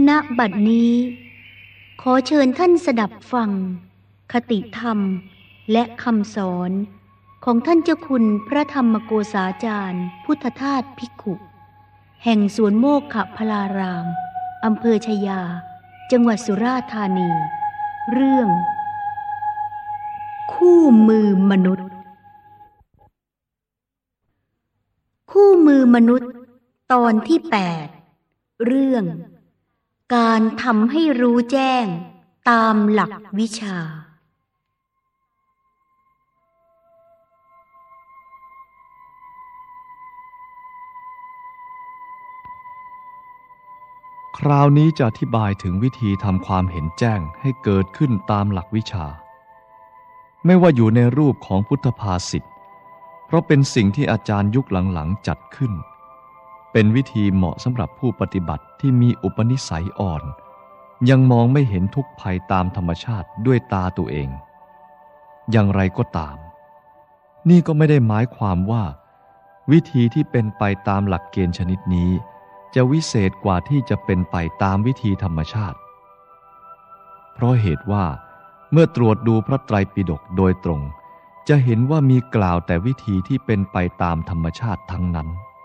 ณบัดนี้ขอเชิญท่านสดับฟังคติธรรมและคำสอนของท่านเจ้าคุณพระธรรมโกษาจารย์พุทธทาสภิกขุแห่งสวนโมกขพลารามอำเภอชยาจังหวัดสุราษฎร์ธานีเรื่องคู่มือมนุษย์คู่มือมนุษย์ตอนที่8เรื่องการทำให้รู้แจ้งตามหลักวิชาคราวนี้จะอธิบายถึงวิธีทำความเห็นแจ้งให้เกิดขึ้นตามหลักวิชาไม่ว่าอยู่ในรูปของพุทธภาษิตเพราะเป็นสิ่งที่อาจารย์ยุคหลังๆจัดขึ้นเป็นวิธีเหมาะสำหรับผู้ปฏิบัติที่มีอุปนิสัยอ่อนยังมองไม่เห็นทุกภัยตามธรรมชาติด้วยตาตัวเองอย่างไรก็ตามนี่ก็ไม่ได้หมายความว่าวิธีที่เป็นไปตามหลักเกณฑ์ชนิดนี้จะวิเศษกว่าที่จะเป็นไปตามวิธีธรรมชาติเพราะเหตุว่าเมื่อตรวจดูพระไตรปิฎกโดยตรงจะเห็นว่ามีกล่าวแต่วิธีที่เป็นไปตามธรรมชาติทั้งนั้น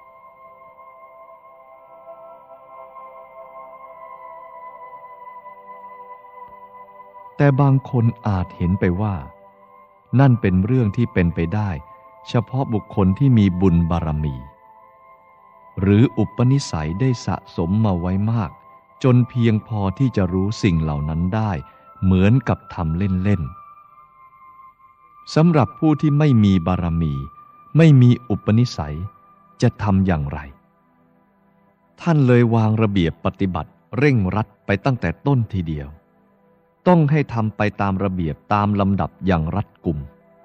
แต่บางคนอาจเห็นไปว่านั่นเป็นเรื่องที่เป็นไปได้เฉพาะบุคคลที่มีบุญบารมีหรืออุปนิสัยได้สะสมมาไว้มากจนเพียงพอที่จะรู้สิ่งเหล่านั้นได้เหมือนกับทำเล่นๆสำหรับผู้ที่ไม่มีบารมีไม่มีอุปนิสัยจะทำอย่างไรท่านเลยวางระเบียบปฏิบัติเร่งรัดไปตั้งแต่ต้นทีเดียวต้องให้ทำไปตามระเบียบตามลำดับอย่างรัดกุม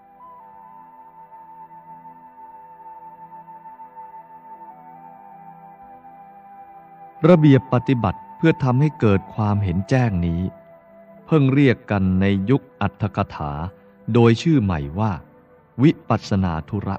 ระเบียบปฏิบัติเพื่อทำให้เกิดความเห็นแจ้งนี้เพิ่งเรียกกันในยุคอรรถกถาโดยชื่อใหม่ว่าวิปัสสนาธุระ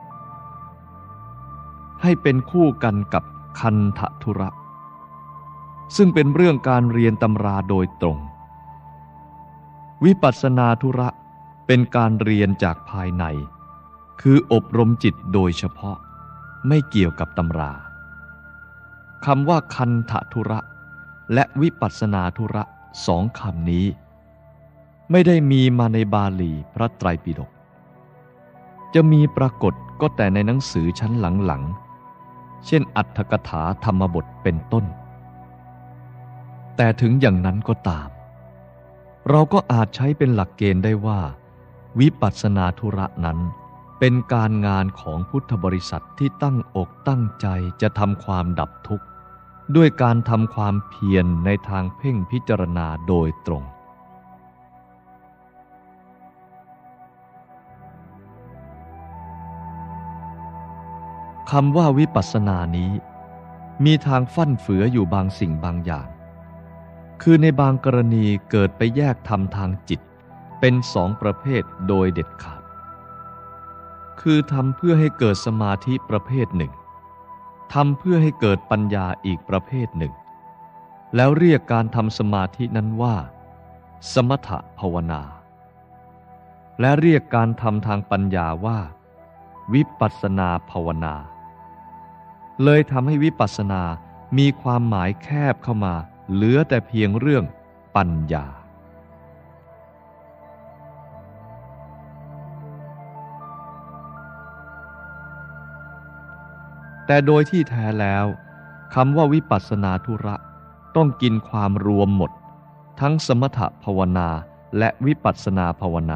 ให้เป็นคู่กันกับคันธธุระซึ่งเป็นเรื่องการเรียนตำราโดยตรงวิปัสสนาธุระเป็นการเรียนจากภายในคืออบรมจิตโดยเฉพาะไม่เกี่ยวกับตำราคำว่าคันธธุระและวิปัสสนาธุระสองคำนี้ไม่ได้มีมาในบาลีพระไตรปิฎกจะมีปรากฏก็แต่ในหนังสือชั้นหลังๆเช่นอรรถกถาธรรมบทเป็นต้นแต่ถึงอย่างนั้นก็ตามเราก็อาจใช้เป็นหลักเกณฑ์ได้ว่าวิปัสสนาธุระนั้นเป็นการงานของพุทธบริษัทที่ตั้งอกตั้งใจจะทำความดับทุกข์ด้วยการทำความเพียรในทางเพ่งพิจารณาโดยตรงคำว่าวิปัสสนานี้มีทางฟั่นเฟืออยู่บางสิ่งบางอย่างคือในบางกรณีเกิดไปแยกทำทางจิตเป็นสองประเภทโดยเด็ดขาดคือทำเพื่อให้เกิดสมาธิประเภทหนึ่งทำเพื่อให้เกิดปัญญาอีกประเภทหนึ่งแล้วเรียกการทำสมาธินั้นว่าสมถภาวนาและเรียกการทำทางปัญญาว่าวิปัสสนาภาวนาเลยทำให้วิปัสสนามีความหมายแคบเข้ามาเหลือแต่เพียงเรื่องปัญญาแต่โดยที่แท้แล้วคำว่าวิปัสสนาธุระต้องกินความรวมหมดทั้งสมถภาวนาและวิปัสสนาภาวนา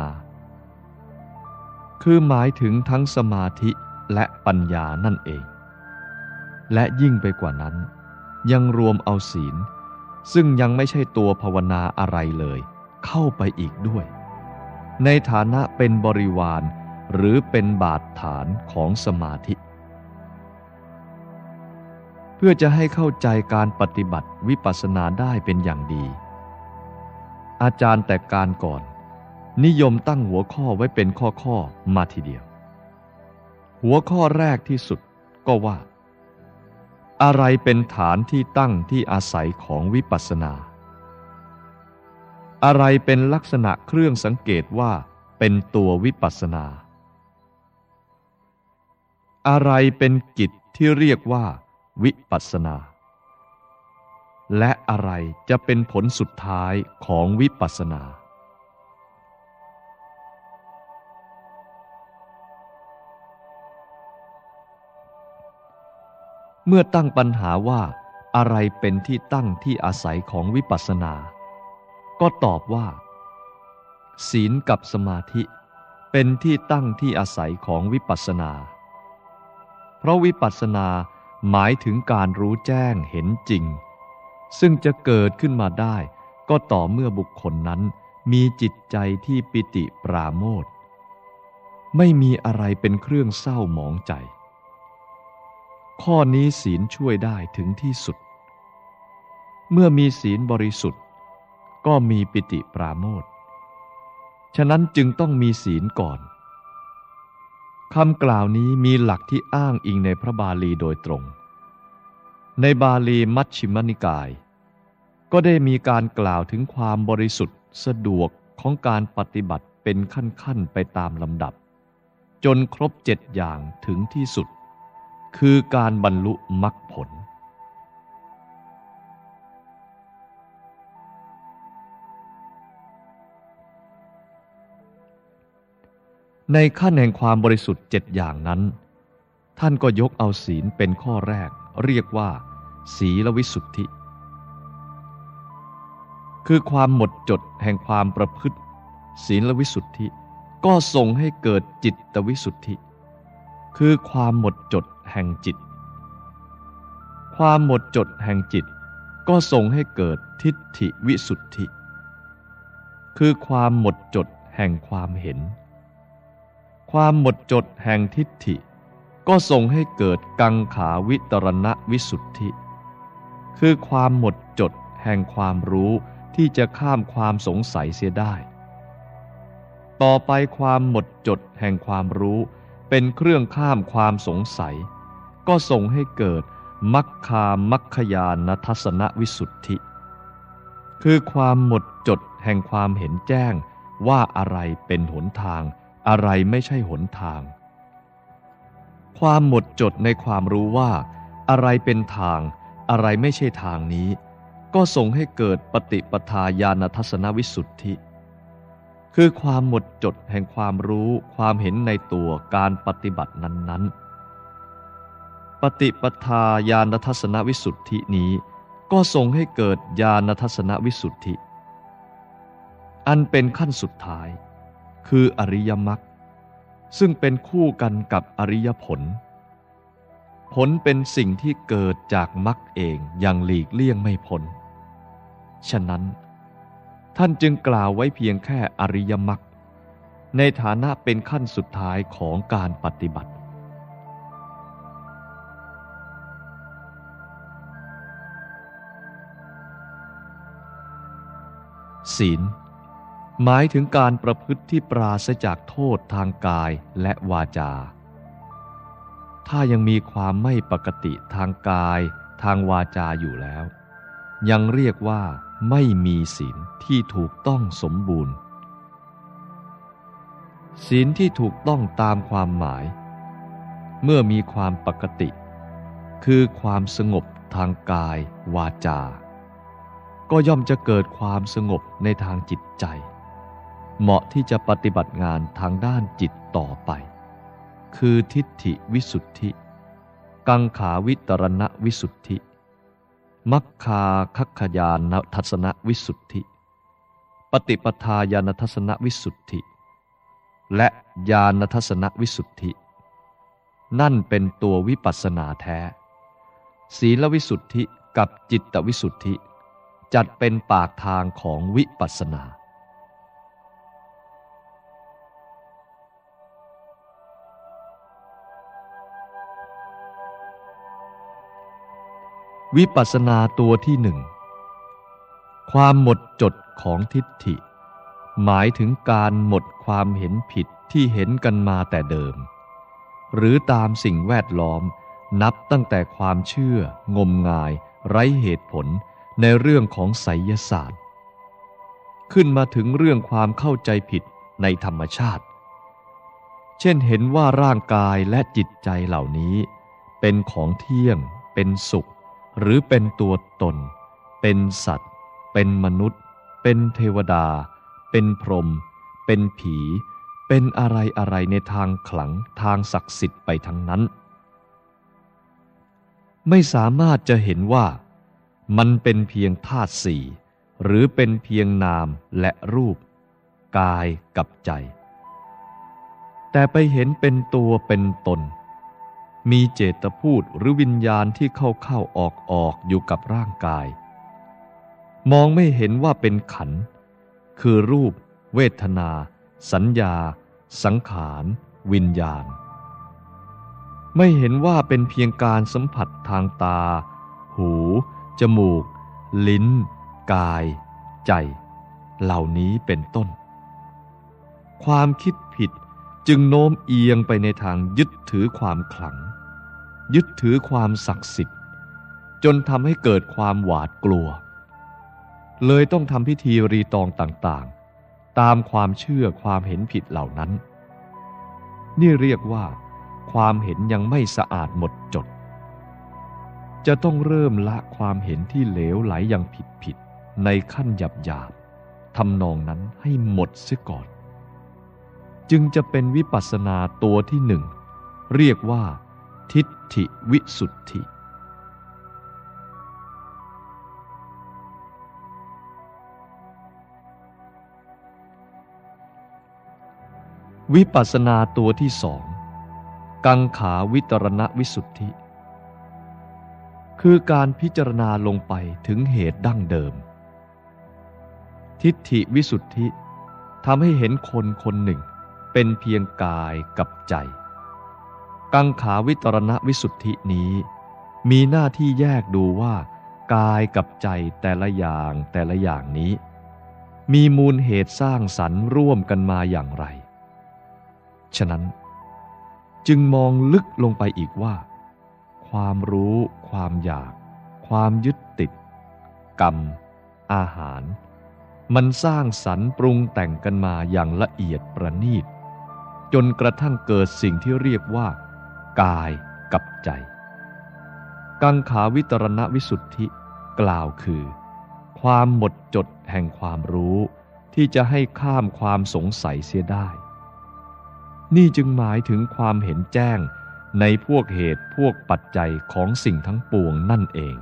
คือหมายถึงทั้งสมาธิและปัญญานั่นเองและยิ่งไปกว่านั้นยังรวมเอาศีลซึ่งยังไม่ใช่ตัวภาวนาอะไรเลยเข้าไปอีกด้วยในฐานะเป็นบริวารหรือเป็นบาดฐานของสมาธิเพื่อจะให้เข้าใจการปฏิบัติวิปัสสนาได้เป็นอย่างดีอาจารย์แต่การก่อนนิยมตั้งหัวข้อไว้เป็นข้อๆมาทีเดียวหัวข้อแรกที่สุดก็ว่าอะไรเป็นฐานที่ตั้งที่อาศัยของวิปัสสนา อะไรเป็นลักษณะเครื่องสังเกตว่าเป็นตัววิปัสสนา อะไรเป็นกิจที่เรียกว่าวิปัสสนา และอะไรจะเป็นผลสุดท้ายของวิปัสสนา เมื่อตั้งปัญหาว่าอะไรเป็นที่ตั้งที่อาศัยของวิปัสสนา ก็ตอบว่าศีลกับสมาธิเป็นที่ตั้งที่อาศัยของวิปัสสนา เพราะวิปัสสนาหมายถึงการรู้แจ้งเห็นจริงซึ่งจะเกิดขึ้นมาได้ก็ต่อเมื่อบุคคลนั้นมีจิตใจที่ปิติปราโมทย์ไม่มีอะไรเป็นเครื่องเศร้าหมองใจข้อนี้ศีลช่วยได้ถึงที่สุดเมื่อมีศีลบริสุทธิ์ก็มีปิติปราโมทย์ฉะนั้นจึงต้องมีศีลก่อนคำกล่าวนี้มีหลักที่อ้างอิงในพระบาลีโดยตรงในบาลีมัชฌิมนิกายก็ได้มีการกล่าวถึงความบริสุทธิ์สะดวกของการปฏิบัติเป็นขั้นๆไปตามลำดับจนครบ7อย่างถึงที่สุดคือการบรรลุมรรคผลในขั้นแห่งความบริสุทธิ์7อย่างนั้นท่านก็ยกเอาศีลเป็นข้อแรกเรียกว่าศีลวิสุทธิคือความหมดจดแห่งความประพฤติศีลวิสุทธิก็ส่งให้เกิดจิตวิสุทธิคือความหมดจดแห่งจิตความหมดจดแห่งจิตก็ส่งให้เกิดทิฏฐิวิสุทธิคือความหมดจดแห่งความเห็นความหมดจดแห่งทิฏฐิก็ส่งให้เกิดกังขาวิตรณวิสุทธิคือความหมดจดแห่งความรู้ที่จะข้ามความสงสัยเสียได้ต่อไปความหมดจดแห่งความรู้เป็นเครื่องข้ามความสงสัยก็ส่งให้เกิดมัคคามัคคยานทัสสนวิสุทธิคือความหมดจดแห่งความเห็นแจ้งว่าอะไรเป็นหนทางอะไรไม่ใช่หนทางความหมดจดในความรู้ว่าอะไรเป็นทางอะไรไม่ใช่ทางนี้ก็ส่งให้เกิดปฏิปทาญาณทัสสนวิสุทธิคือความหมดจดแห่งความรู้ความเห็นในตัวการปฏิบัตินั้นๆปฏิปทาญาณทัสสนวิสุทธินี้ก็ส่งให้เกิดญาณทัสสนวิสุทธิอันเป็นขั้นสุดท้ายคืออริยมรรคซึ่งเป็นคู่กันกับอริยผลผลเป็นสิ่งที่เกิดจากมรรคเองอย่างหลีกเลี่ยงไม่พ้นฉะนั้นท่านจึงกล่าวไว้เพียงแค่อริยมรรคในฐานะเป็นขั้นสุดท้ายของการปฏิบัติศีลหมายถึงการประพฤติที่ปราศจากโทษทางกายและวาจาถ้ายังมีความไม่ปกติทางกายทางวาจาอยู่แล้วยังเรียกว่าไม่มีศีลที่ถูกต้องสมบูรณ์ศีลที่ถูกต้องตามความหมายเมื่อมีความปกติคือความสงบทางกายวาจาก็ย่อมจะเกิดความสงบในทางจิตใจเหมาะที่จะปฏิบัติงานทางด้านจิตต่อไปคือทิฏฐิวิสุทธิกังขาวิตรณวิสุทธิมัคคาคัคคยานทัสสนวิสุทธิปฏิปทาญาณทัสสนวิสุทธิและญาณทัสสนวิสุทธินั่นเป็นตัววิปัสสนาแท้ศีลวิสุทธิกับจิตวิสุทธิจัดเป็นปากทางของวิปัสสนาวิปัสสนาตัวที่หนึ่งความหมดจดของทิฏฐิหมายถึงการหมดความเห็นผิดที่เห็นกันมาแต่เดิมหรือตามสิ่งแวดล้อมนับตั้งแต่ความเชื่องมงายไร้เหตุผลในเรื่องของไสยศาสตร์ขึ้นมาถึงเรื่องความเข้าใจผิดในธรรมชาติเช่นเห็นว่าร่างกายและจิตใจเหล่านี้เป็นของเที่ยงเป็นสุขหรือเป็นตัวตนเป็นสัตว์เป็นมนุษย์เป็นเทวดาเป็นพรหมเป็นผีเป็นอะไรในทางขลังทางศักดิ์สิทธิ์ไปทั้งนั้นไม่สามารถจะเห็นว่ามันเป็นเพียงธาตุสี่หรือเป็นเพียงนามและรูปกายกับใจแต่ไปเห็นเป็นตัวเป็นตนมีเจตพูดหรือวิญญาณที่เข้าออกอยู่กับร่างกายมองไม่เห็นว่าเป็นขันธ์คือรูปเวทนาสัญญาสังขารวิญญาณไม่เห็นว่าเป็นเพียงการสัมผัสทางตาหูจมูกลิ้นกายใจเหล่านี้เป็นต้นความคิดผิดจึงโน้มเอียงไปในทางยึดถือความขลังยึดถือความศักดิ์สิทธิ์จนทำให้เกิดความหวาดกลัวเลยต้องทำพิธีรีตองต่างๆตามความเชื่อความเห็นผิดเหล่านั้นนี่เรียกว่าความเห็นยังไม่สะอาดหมดจดจะต้องเริ่มละความเห็นที่เหลวไหลอย่างผิดในขั้นหยาบทำนองนั้นให้หมดเสียก่อนจึงจะเป็นวิปัสสนาตัวที่หนึ่งเรียกว่าทิฏฐิวิสุทธิวิปัสสนาตัวที่สองกังขาวิตรณวิสุทธิคือการพิจารณาลงไปถึงเหตุดั้งเดิมทิฏฐิวิสุทธิทำให้เห็นคนหนึ่งเป็นเพียงกายกับใจกังขาวิตรณวิสุทธินี้มีหน้าที่แยกดูว่ากายกับใจแต่ละอย่างนี้มีมูลเหตุสร้างสรรค์ร่วมกันมาอย่างไรฉะนั้นจึงมองลึกลงไปอีกว่าความรู้ความอยากความยึดติดกรรมอาหารมันสร้างสรรค์ปรุงแต่งกันมาอย่างละเอียดประณีตจนกระทั่งเกิดสิ่งที่เรียกว่ากายกับใจกังขาวิตรณวิสุทธิกล่าวคือความหมดจดแห่งความรู้ที่จะให้ข้ามความสงสัยเสียได้นี่จึงหมายถึงความเห็นแจ้งในพวกเหตุพวกปัจจัยของสิ่งทั้งปวงนั่นเอง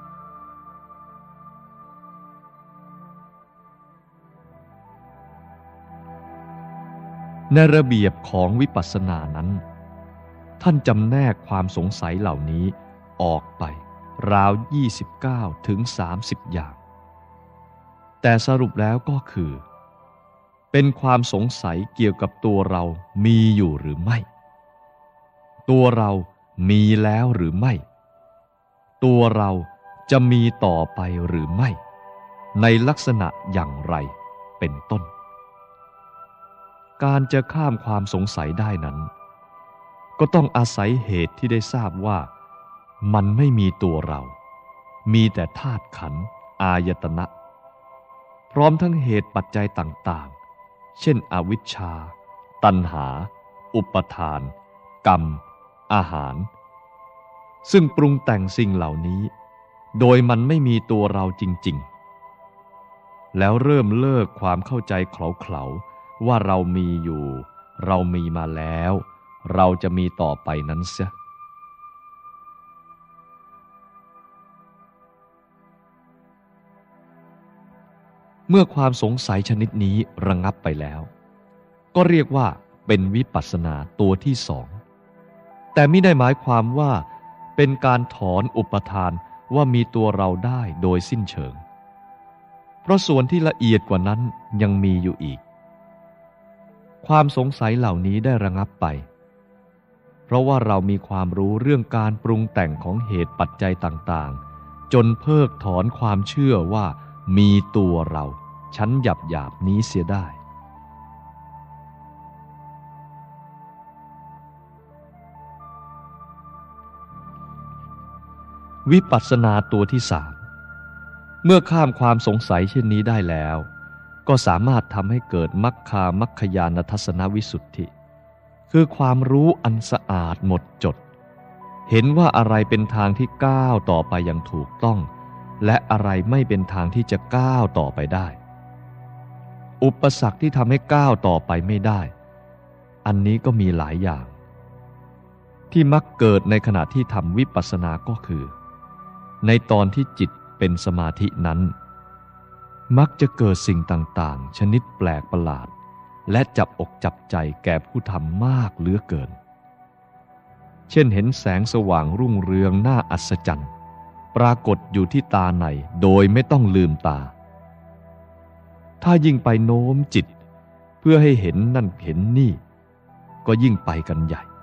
ในระเบียบของวิปัสสนานั้นท่านจำแนกความสงสัยเหล่านี้ออกไปราว29 ถึง 30 อย่างแต่สรุปแล้วก็คือเป็นความสงสัยเกี่ยวกับตัวเรามีอยู่หรือไม่ตัวเรามีแล้วหรือไม่ตัวเราจะมีต่อไปหรือไม่ในลักษณะอย่างไรเป็นต้นการจะข้ามความสงสัยได้นั้นก็ต้องอาศัยเหตุที่ได้ทราบว่ามันไม่มีตัวเรามีแต่ธาตุขันธ์อายตนะพร้อมทั้งเหตุปัจจัยต่างๆเช่นอวิชชาตัณหาอุปทานกรรมอาหารซึ่งปรุงแต่งสิ่งเหล่านี้โดยมันไม่มีตัวเราจริงๆแล้วเริ่มเลิกความเข้าใจเขลาๆว่าเรามีอยู่เรามีมาแล้วเราจะมีต่อไปนั้นเสียเมื่อความสงสัยชนิดนี้ระงับไปแล้วก็เรียกว่าเป็นวิปัสสนาตัวที่สองแต่ไม่ได้หมายความว่าเป็นการถอนอุปทานว่ามีตัวเราได้โดยสิ้นเชิงเพราะส่วนที่ละเอียดกว่านั้นยังมีอยู่อีกความสงสัยเหล่านี้ได้ระงับไปเพราะว่าเรามีความรู้เรื่องการปรุงแต่งของเหตุปัจจัยต่างๆจนเพิกถอนความเชื่อว่ามีตัวเราชั้นหยาบนี้เสียได้วิปัสสนาตัวที่สามเมื่อข้ามความสงสัยเช่นนี้ได้แล้วก็สามารถทำให้เกิดมัคคามัคคยานทัศนวิสุทธิคือความรู้อันสะอาดหมดจดเห็นว่าอะไรเป็นทางที่ก้าวต่อไปอย่างถูกต้องและอะไรไม่เป็นทางที่จะก้าวต่อไปได้อุปสรรคที่ทำให้ก้าวต่อไปไม่ได้อันนี้ก็มีหลายอย่างที่มักเกิดในขณะที่ทำวิปัสสนาก็คือในตอนที่จิตเป็นสมาธินั้นมักจะเกิดสิ่งต่างๆชนิดแปลกประหลาดและจับอกจับใจแก่ผู้ทำมากเหลือเกินเช่นเห็นแสงสว่างรุ่งเรืองน่าอัศจรรย์ปรากฏอยู่ที่ตาในโดยไม่ต้องลืมตาถ้ายิ่งไปโน้มจิตเพื่อให้เห็นนั่นเห็นนี่ก็ยิ่งไปกันใหญ่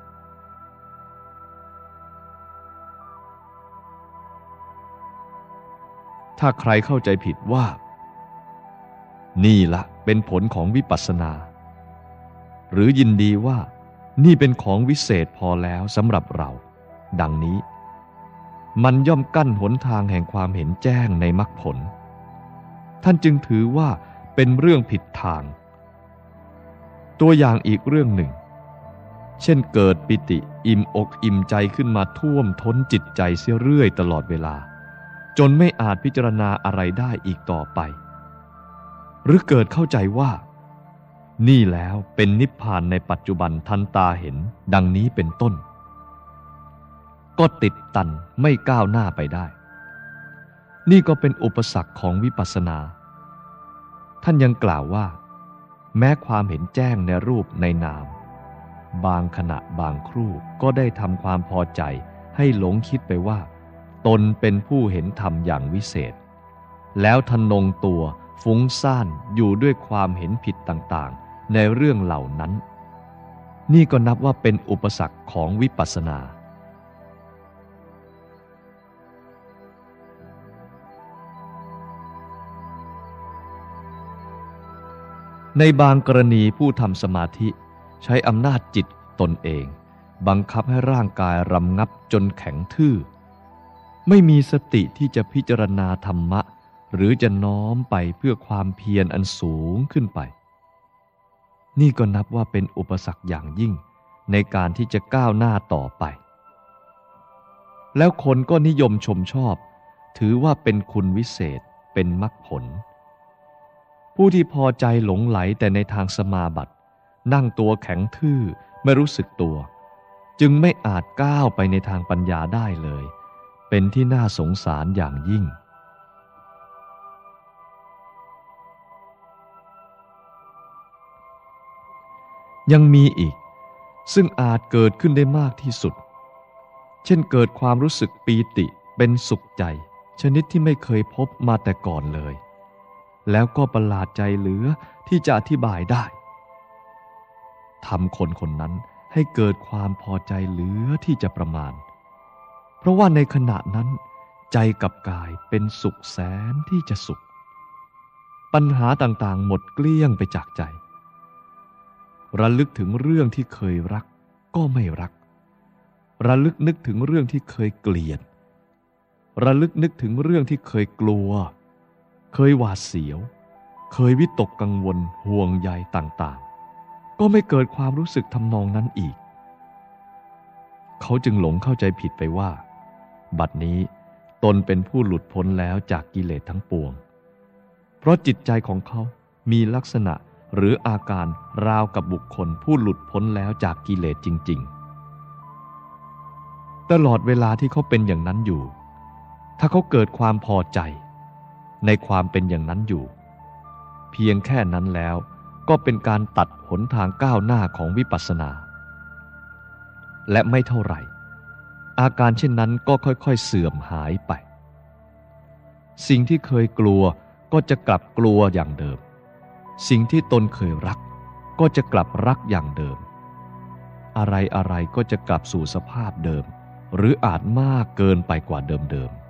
ถ้าใครเข้าใจผิดว่านี่ละเป็นผลของวิปัสสนาหรือยินดีว่านี่เป็นของวิเศษพอแล้วสำหรับเราดังนี้มันย่อมกั้นหนทางแห่งความเห็นแจ้งในมรรคผลท่านจึงถือว่าเป็นเรื่องผิดทางตัวอย่างอีกเรื่องหนึ่งเช่นเกิดปิติอิ่มอกอิ่มใจขึ้นมาท่วมท้นจิตใจเสียเรื่อยตลอดเวลาจนไม่อาจพิจารณาอะไรได้อีกต่อไปหรือเกิดเข้าใจว่านี่แล้วเป็นนิพพานในปัจจุบันทันตาเห็นดังนี้เป็นต้นก็ติดตันไม่ก้าวหน้าไปได้นี่ก็เป็นอุปสรรคของวิปัสสนาท่านยังกล่าวว่าแม้ความเห็นแจ้งในรูปในนามบางขณะบางครู่ก็ได้ทำความพอใจให้หลงคิดไปว่าตนเป็นผู้เห็นธรรมอย่างวิเศษแล้วทะนงตัวฟุ้งซ่านอยู่ด้วยความเห็นผิดต่างๆในเรื่องเหล่านั้นนี่ก็นับว่าเป็นอุปสรรคของวิปัสสนาในบางกรณีผู้ทำสมาธิใช้อำนาจจิตตนเองบังคับให้ร่างกายรำงับจนแข็งทื่อไม่มีสติที่จะพิจารณาธรรมะหรือจะน้อมไปเพื่อความเพียรอันสูงขึ้นไปนี่ก็นับว่าเป็นอุปสรรคอย่างยิ่งในการที่จะก้าวหน้าต่อไปแล้วคนก็นิยมชมชอบถือว่าเป็นคุณวิเศษเป็นมรรคผลผู้ที่พอใจหลงไหลแต่ในทางสมาบัตินั่งตัวแข็งทื่อไม่รู้สึกตัวจึงไม่อาจก้าวไปในทางปัญญาได้เลยเป็นที่น่าสงสารอย่างยิ่งยังมีอีกซึ่งอาจเกิดขึ้นได้มากที่สุดเช่นเกิดความรู้สึกปีติเป็นสุขใจชนิดที่ไม่เคยพบมาแต่ก่อนเลยแล้วก็ประหลาดใจเหลือที่จะอธิบายได้ทำคนคนนั้นให้เกิดความพอใจเหลือที่จะประมาณเพราะว่าในขณะนั้นใจกับกายเป็นสุขแสนที่จะสุขปัญหาต่างๆหมดเกลี้ยงไปจากใจระลึกถึงเรื่องที่เคยรักก็ไม่รักระลึกนึกถึงเรื่องที่เคยเกลียดระลึกนึกถึงเรื่องที่เคยกลัวเคยหวาดเสียวเคยวิตกกังวลห่วงใยต่างๆก็ไม่เกิดความรู้สึกทำนองนั้นอีกเขาจึงหลงเข้าใจผิดไปว่าบัดนี้ตนเป็นผู้หลุดพ้นแล้วจากกิเลสทั้งปวงเพราะจิตใจของเขามีลักษณะหรืออาการราวกับบุคคลผู้หลุดพ้นแล้วจากกิเลสจริงๆตลอดเวลาที่เขาเป็นอย่างนั้นอยู่ถ้าเขาเกิดความพอใจในความเป็นอย่างนั้นอยู่เพียงแค่นั้นแล้วก็เป็นการตัดหนทางก้าวหน้าของวิปัสสนาและไม่เท่าไหร่อาการเช่นนั้นก็ค่อยๆเสื่อมหายไปสิ่งที่เคยกลัวก็จะกลับกลัวอย่างเดิมสิ่งที่ตนเคยรักก็จะกลับรักอย่างเดิมอะไรๆก็จะกลับสู่สภาพเดิมหรืออาจมากเกินไปกว่าเดิม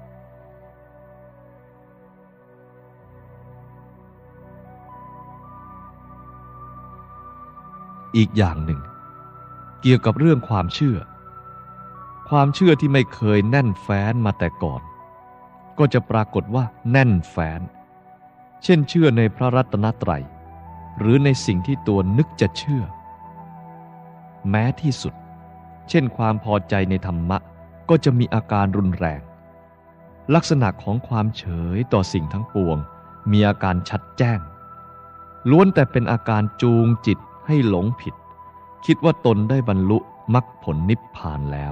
อีกอย่างหนึ่งเกี่ยวกับเรื่องความเชื่อความเชื่อที่ไม่เคยแน่นแฟ้นมาแต่ก่อนก็จะปรากฏว่าแน่นแฟ้นเช่นเชื่อในพระรัตนตรัยหรือในสิ่งที่ตัวนึกจะเชื่อแม้ที่สุดเช่นความพอใจในธรรมะก็จะมีอาการรุนแรงลักษณะของความเฉยต่อสิ่งทั้งปวงมีอาการชัดแจ้งล้วนแต่เป็นอาการจูงจิตให้หลงผิดคิดว่าตนได้บรรลุมรรคผลนิพพานแล้ว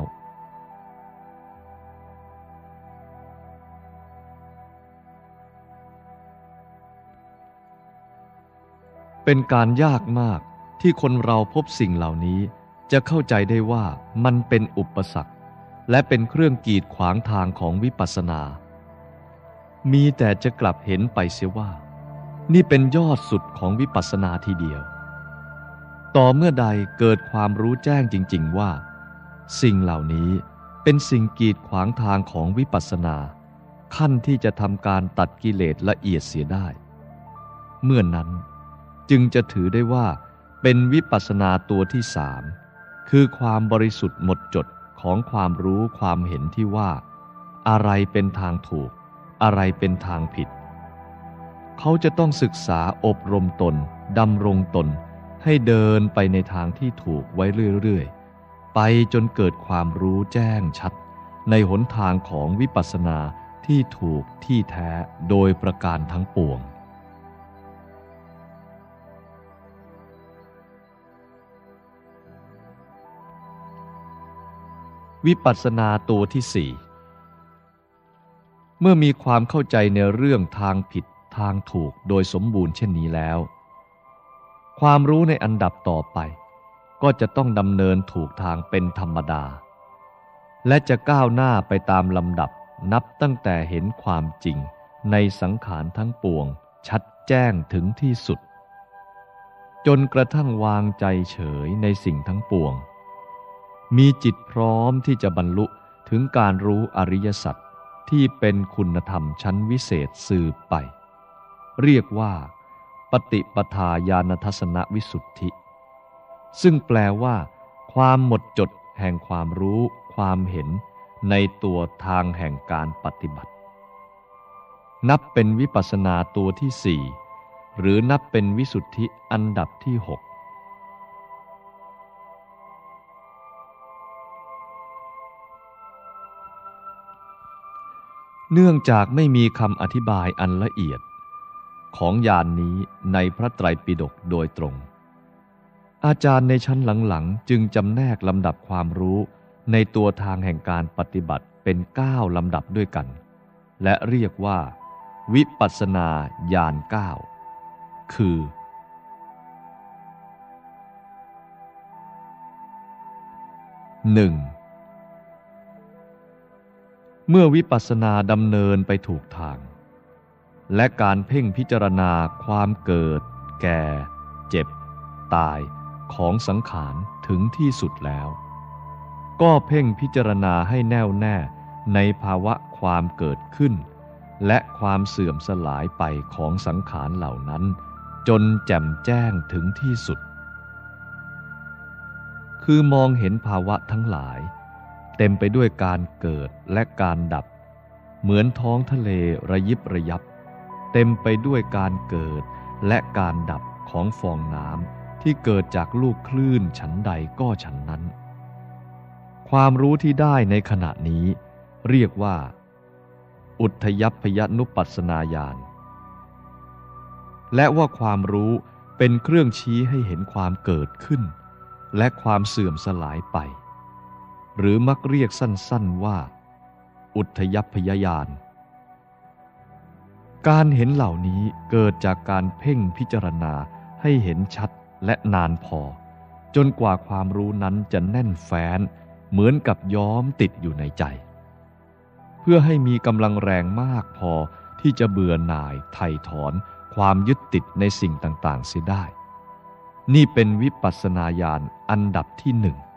เป็นการยากมากที่คนเราพบสิ่งเหล่านี้จะเข้าใจได้ว่ามันเป็นอุปสรรคและเป็นเครื่องกีดขวางทางของวิปัสสนามีแต่จะกลับเห็นไปเสียว่านี่เป็นยอดสุดของวิปัสสนาทีเดียวต่อเมื่อใดเกิดความรู้แจ้งจริงๆว่าสิ่งเหล่านี้เป็นสิ่งกีดขวางทางของวิปัสสนาขั้นที่จะทำการตัดกิเลสละเอียดเสียได้เมื่อนั้นจึงจะถือได้ว่าเป็นวิปัสสนาตัวที่สามคือความบริสุทธิ์หมดจดของความรู้ความเห็นที่ว่าอะไรเป็นทางถูกอะไรเป็นทางผิดเขาจะต้องศึกษาอบรมตนดำรงตนให้เดินไปในทางที่ถูกไว้เรื่อยๆไปจนเกิดความรู้แจ้งชัดในหนทางของวิปัสสนาที่ถูกที่แท้โดยประการทั้งปวงวิปัสสนาตัวที่สี่เมื่อมีความเข้าใจในเรื่องทางผิดทางถูกโดยสมบูรณ์เช่นนี้แล้วความรู้ในอันดับต่อไปก็จะต้องดำเนินถูกทางเป็นธรรมดาและจะก้าวหน้าไปตามลำดับนับตั้งแต่เห็นความจริงในสังขารทั้งปวงชัดแจ้งถึงที่สุดจนกระทั่งวางใจเฉยในสิ่งทั้งปวงมีจิตพร้อมที่จะบรรลุถึงการรู้อริยสัจที่เป็นคุณธรรมชั้นวิเศษสืบไปเรียกว่าปฏิปทาญาณทัสสนวิสุทธิซึ่งแปลว่าความหมดจดแห่งความรู้ความเห็นในตัวทางแห่งการปฏิบัตินับเป็นวิปัสสนาตัวที่สี่หรือนับเป็นวิสุทธิอันดับที่หกเนื่องจากไม่มีคำอธิบายอันละเอียดของญาณ นี้ในพระไตรปิฎกโดยตรงอาจารย์ในชั้นหลังๆจึงจำแนกลำดับความรู้ในตัวทางแห่งการปฏิบัติเป็น9ลำดับด้วยกันและเรียกว่าวิปัสสนาญาณ9คือ 1. เมื่อวิปัสสนาดำเนินไปถูกทางและการเพ่งพิจารณาความเกิดแก่เจ็บตายของสังขารถึงที่สุดแล้วก็เพ่งพิจารณาให้แน่วแน่ในภาวะความเกิดขึ้นและความเสื่อมสลายไปของสังขารเหล่านั้นจนแจ่มแจ้งถึงที่สุดคือมองเห็นภาวะทั้งหลายเต็มไปด้วยการเกิดและการดับเหมือนท้องทะเลระยิบระยับเต็มไปด้วยการเกิดและการดับของฟองน้ำที่เกิดจากลูกคลื่นฉันใดก็ฉันนั้นความรู้ที่ได้ในขณะนี้เรียกว่าอุทธัยพยนุปัสสนาญาณและว่าความรู้เป็นเครื่องชี้ให้เห็นความเกิดขึ้นและความเสื่อมสลายไปหรือมักเรียกสั้นๆว่าอุทธัยพยญาณการเห็นเหล่านี้เกิดจากการเพ่งพิจารณาให้เห็นชัดและนานพอจนกว่าความรู้นั้นจะแน่นแฟ้นเหมือนกับย้อมติดอยู่ในใจเพื่อให้มีกำลังแรงมากพอที่จะเบื่อหน่ายไถ่ถอนความยึดติดในสิ่งต่างๆเสียได้นี่เป็นวิปัสสนาญาณอันดับที่หนึ่ง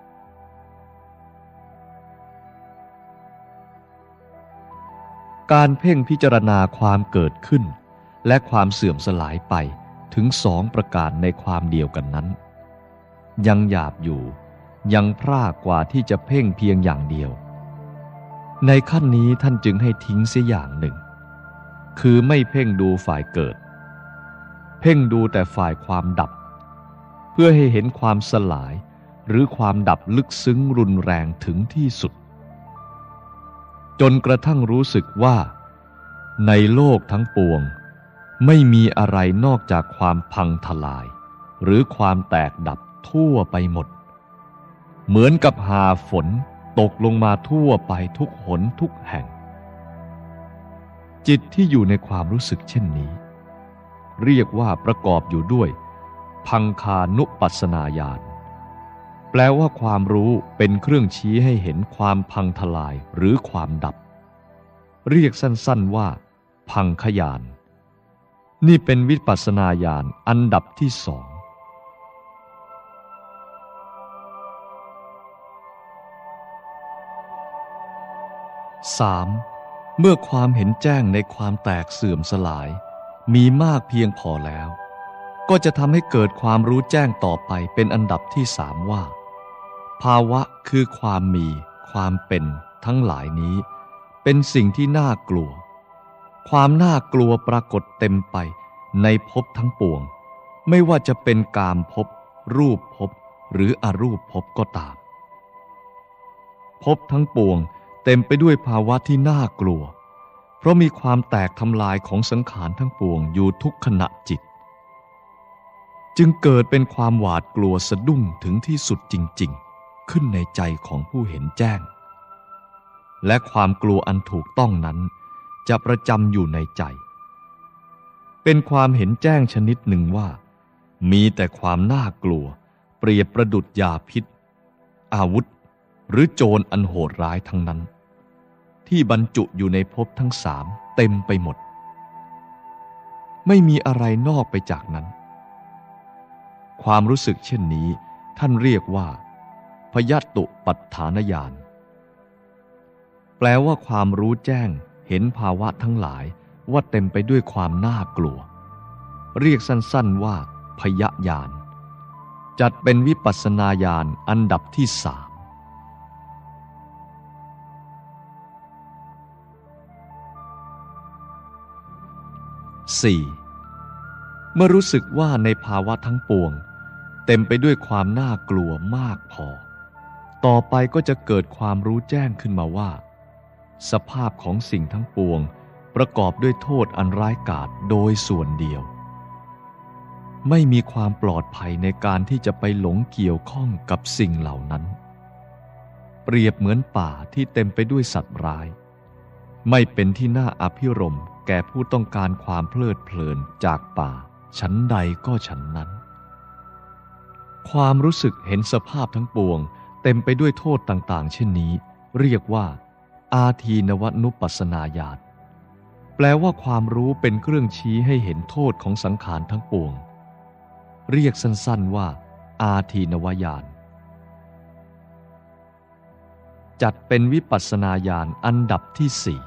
การเพ่งพิจารณาความเกิดขึ้นและความเสื่อมสลายไปถึง2 ประการในความเดียวกันนั้นยังหยาบอยู่ยังพร่ากว่าที่จะเพ่งเพียงอย่างเดียวในขั้นนี้ท่านจึงให้ทิ้งเสียอย่างหนึ่งคือไม่เพ่งดูฝ่ายเกิดเพ่งดูแต่ฝ่ายความดับเพื่อให้เห็นความสลายหรือความดับลึกซึ้งรุนแรงถึงที่สุดจนกระทั่งรู้สึกว่าในโลกทั้งปวงไม่มีอะไรนอกจากความพังทลายหรือความแตกดับทั่วไปหมดเหมือนกับหาฝนตกลงมาทั่วไปทุกหนทุกแห่งจิตที่อยู่ในความรู้สึกเช่นนี้เรียกว่าประกอบอยู่ด้วยพังคานุปัสสนาญาณแปลว่าความรู้เป็นเครื่องชี้ให้เห็นความพังทลายหรือความดับเรียกสั้นๆว่าพังคญาณนี่เป็นวิปัสสนาญาณอันดับที่สอง3. เมื่อความเห็นแจ้งในความแตกเสื่อมสลายมีมากเพียงพอแล้วก็จะทำให้เกิดความรู้แจ้งต่อไปเป็นอันดับที่สามว่าภาวะคือความมีความเป็นทั้งหลายนี้เป็นสิ่งที่น่ากลัวความน่ากลัวปรากฏเต็มไปในภพทั้งปวงไม่ว่าจะเป็นกามภพรูปภพหรืออรูปภพก็ตามภพทั้งปวงเต็มไปด้วยภาวะที่น่ากลัวเพราะมีความแตกทำลายของสังขารทั้งปวงอยู่ทุกขณะจิตจึงเกิดเป็นความหวาดกลัวสะดุ้งถึงที่สุดจริงๆขึ้นในใจของผู้เห็นแจ้งและความกลัวอันถูกต้องนั้นจะประจำอยู่ในใจเป็นความเห็นแจ้งชนิดหนึ่งว่ามีแต่ความน่ากลัวเปรียบประดุจยาพิษอาวุธหรือโจรอันโหดร้ายทั้งนั้นที่บรรจุอยู่ในภพทั้งสามเต็มไปหมดไม่มีอะไรนอกไปจากนั้นความรู้สึกเช่นนี้ท่านเรียกว่าพยัตตุปัฏฐานญาณแปลว่าความรู้แจ้งเห็นภาวะทั้งหลายว่าเต็มไปด้วยความน่ากลัวเรียกสั้นๆว่าพยญาณจัดเป็นวิปัสสนาญาณอันดับที่สาม4. เมื่อรู้สึกว่าในภาวะทั้งปวงเต็มไปด้วยความน่ากลัวมากพอต่อไปก็จะเกิดความรู้แจ้งขึ้นมาว่าสภาพของสิ่งทั้งปวงประกอบด้วยโทษอันร้ายกาจโดยส่วนเดียวไม่มีความปลอดภัยในการที่จะไปหลงเกี่ยวข้องกับสิ่งเหล่านั้นเปรียบเหมือนป่าที่เต็มไปด้วยสัตว์ร้ายไม่เป็นที่น่าอภิรมย์แก่ผู้ต้องการความเพลิดเพลินจากป่าฉันใดก็ฉันนั้นความรู้สึกเห็นสภาพทั้งปวงเต็มไปด้วยโทษต่างๆเช่นนี้เรียกว่าอาทีนวนุปัสสนาญาณแปลว่าความรู้เป็นเครื่องชี้ให้เห็นโทษของสังขารทั้งปวงเรียกสั้นๆว่าอาทีนวญาณจัดเป็นวิปัสสนาญาณอันดับที่สี่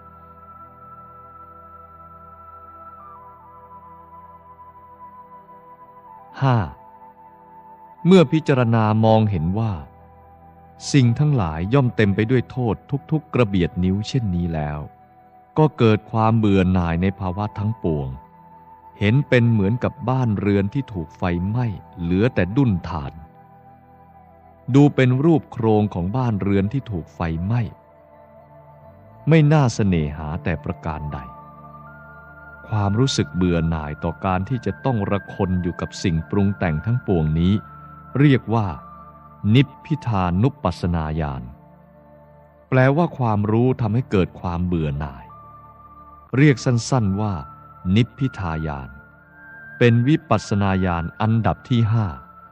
5. เมื่อพิจารณามองเห็นว่าสิ่งทั้งหลายย่อมเต็มไปด้วยโทษทุกๆกระเบียดนิ้วเช่นนี้แล้วก็เกิดความเบื่อหน่ายในภาวะทั้งปวงเห็นเป็นเหมือนกับบ้านเรือนที่ถูกไฟไหม้เหลือแต่ดุ้นถ่านดูเป็นรูปโครงของบ้านเรือนที่ถูกไฟไหม้ไม่น่าเสน่หาแต่ประการใดความรู้สึกเบื่อหน่ายต่อการที่จะต้องระคนอยู่กับสิ่งปรุงแต่งทั้งปวงนี้เรียกว่านิพพิทานุปัสสนาญาณแปลว่าความรู้ทำให้เกิดความเบื่อหน่ายเรียกสั้นๆว่านิพพิทาญาณเป็นวิปัสสนาญาณอันดับที่5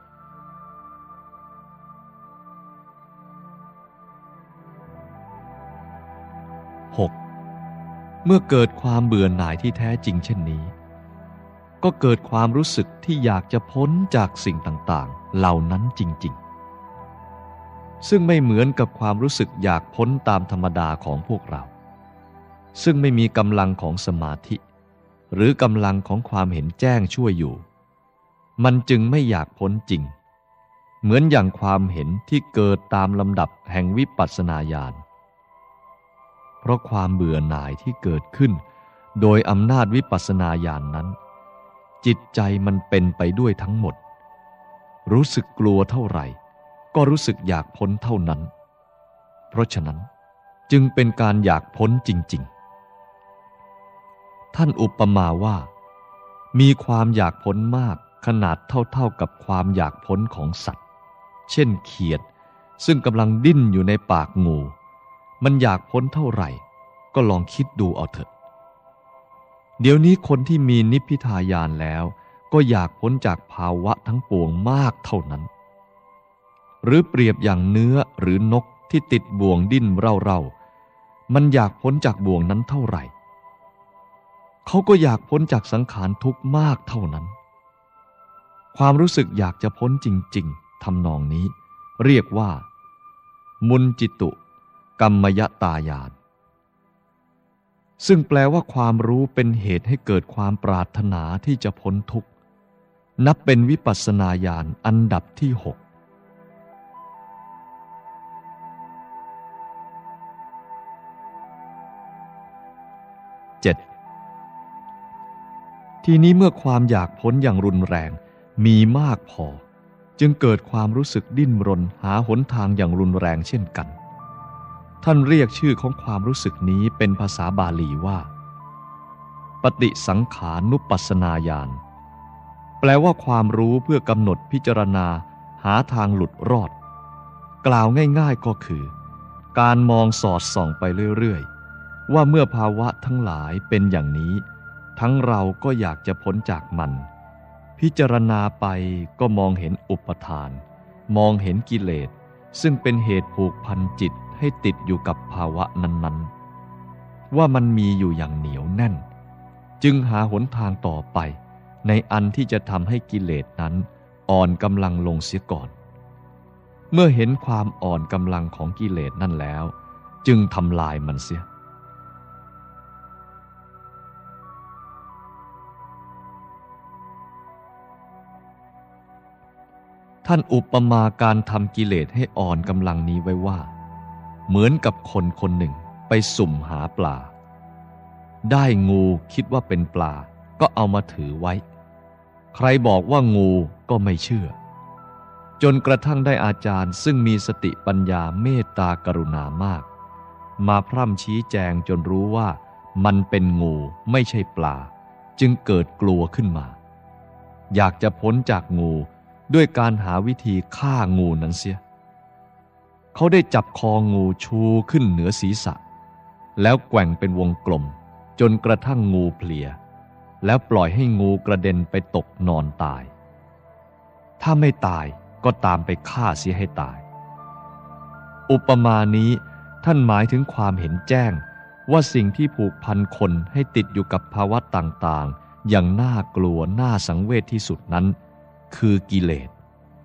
6. เมื่อเกิดความเบื่อหน่ายที่แท้จริงเช่นนี้ก็เกิดความรู้สึกที่อยากจะพ้นจากสิ่งต่างๆเหล่านั้นจริงๆซึ่งไม่เหมือนกับความรู้สึกอยากพ้นตามธรรมดาของพวกเราซึ่งไม่มีกำลังของสมาธิหรือกำลังของความเห็นแจ้งช่วยอยู่มันจึงไม่อยากพ้นจริงเหมือนอย่างความเห็นที่เกิดตามลำดับแห่งวิปัสสนาญาณเพราะความเบื่อหน่ายที่เกิดขึ้นโดยอำนาจวิปัสสนาญาณนั้นจิตใจมันเป็นไปด้วยทั้งหมดรู้สึกกลัวเท่าไหร่ก็รู้สึกอยากพ้นเท่านั้นเพราะฉะนั้นจึงเป็นการอยากพ้นจริงๆท่านอุปมาว่ามีความอยากพ้นมากขนาดเท่ากับความอยากพ้นของสัตว์เช่นเขียดซึ่งกำลังดิ้นอยู่ในปากงูมันอยากพ้นเท่าไหร่ก็ลองคิดดูเอาเถอะเดี๋ยวนี้คนที่มีนิพพิทายานแล้วก็อยากพ้นจากภาวะทั้งปวงมากเท่านั้นหรือเปรียบอย่างเนื้อหรือนกที่ติดบ่วงดิ้นเร่าๆมันอยากพ้นจากบ่วงนั้นเท่าไหร่เขาก็อยากพ้นจากสังขารทุกข์มากเท่านั้นความรู้สึกอยากจะพ้นจริงๆทำนองนี้เรียกว่ามุนจิตุกัมมยตายานซึ่งแปลว่าความรู้เป็นเหตุให้เกิดความปรารถนาที่จะพ้นทุกข์นับเป็นวิปัสสนาญาณอันดับที่6 7. ทีนี้เมื่อความอยากพ้นอย่างรุนแรงมีมากพอจึงเกิดความรู้สึกดิ้นรนหาหนทางอย่างรุนแรงเช่นกันท่านเรียกชื่อของความรู้สึกนี้เป็นภาษาบาลีว่าปฏิสังขานุปัสสนาญาณแปลว่าความรู้เพื่อกำหนดพิจารณาหาทางหลุดรอดกล่าวง่ายๆก็คือการมองสอดส่องไปเรื่อยๆว่าเมื่อภาวะทั้งหลายเป็นอย่างนี้ทั้งเราก็อยากจะพ้นจากมันพิจารณาไปก็มองเห็นอุปทานมองเห็นกิเลสซึ่งเป็นเหตุผูกพันจิตให้ติดอยู่กับภาวะนั้นๆว่ามันมีอยู่อย่างเหนียวแน่นจึงหาหนทางต่อไปในอันที่จะทำให้กิเลสนั้นอ่อนกำลังลงเสียก่อนเมื่อเห็นความอ่อนกำลังของกิเลสนั่นแล้วจึงทำลายมันเสียท่านอุปมาการทำกิเลสให้อ่อนกำลังนี้ไว้ว่าเหมือนกับคนคนหนึ่งไปสุ่มหาปลาได้งูคิดว่าเป็นปลาก็เอามาถือไว้ใครบอกว่างูก็ไม่เชื่อจนกระทั่งได้อาจารย์ซึ่งมีสติปัญญาเมตตากรุณามากมาพร่ำชี้แจงจนรู้ว่ามันเป็นงูไม่ใช่ปลาจึงเกิดกลัวขึ้นมาอยากจะพ้นจากงูด้วยการหาวิธีฆ่างูนั้นเสียเขาได้จับคองูชูขึ้นเหนือศีรษะแล้วแกว่งเป็นวงกลมจนกระทั่งงูเพลียแล้วปล่อยให้งูกระเด็นไปตกนอนตายถ้าไม่ตายก็ตามไปฆ่าเสียให้ตายอุปมานี้ท่านหมายถึงความเห็นแจ้งว่าสิ่งที่ผูกพันคนให้ติดอยู่กับภาวะต่างๆอย่างน่ากลัวน่าสังเวชที่สุดนั้นคือกิเลส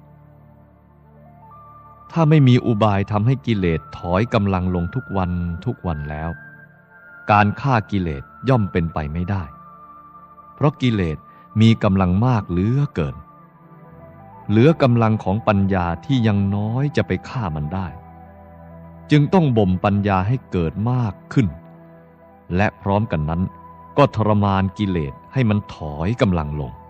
ถ้าไม่มีอุบายทำให้กิเลสถอยกำลังลงทุกวันแล้วการฆ่ากิเลสย่อมเป็นไปไม่ได้เพราะกิเลสมีกำลังมากเหลือเกินเหลือกำลังของปัญญาที่ยังน้อยจะไปฆ่ามันได้จึงต้องบ่มปัญญาให้เกิดมากขึ้นและพร้อมกันนั้นก็ทรมานกิเลสให้มันถอยกำลังลง